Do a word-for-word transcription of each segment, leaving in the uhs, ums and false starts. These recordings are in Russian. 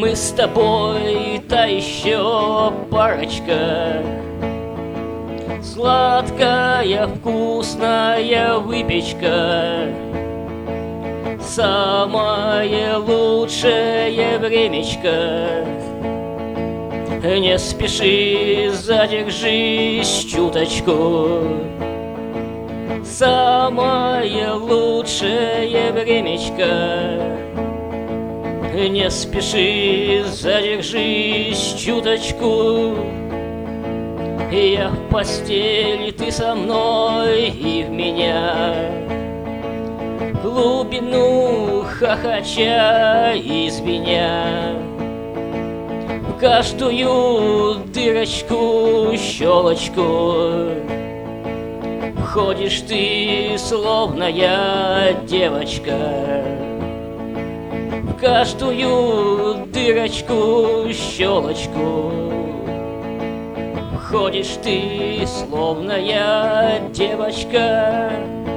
Мы с тобой та еще парочка, сладкая, вкусная выпечка, самое лучшее времечко. Не спеши, задержись чуточку, самое лучшее времечко. Не спеши, задержись чуточку. Я в постели, ты со мной и в меня, глубину хохоча и звеня. В каждую дырочку, щелочку входишь ты, словно я девочка. В каждую дырочку, щелочку входишь ты, словно я девочка.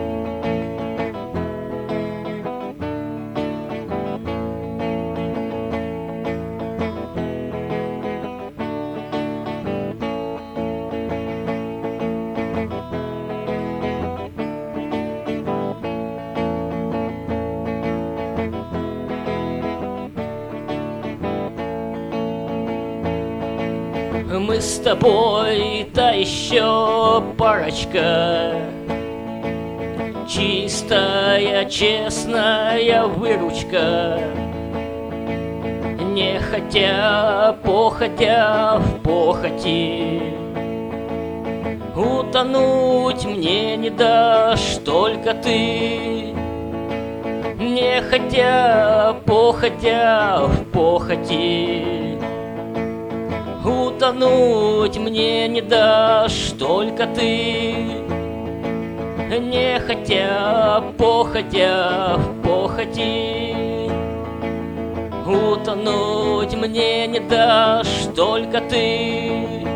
Мы с тобой та еще парочка, чистая, честная выручка. Не хотя, походя в похоти, утонуть мне не дашь только ты. Не хотя, походя в похоти, утонуть мне не дашь только ты. Не хотя, походя в похоти, утонуть мне не дашь только ты.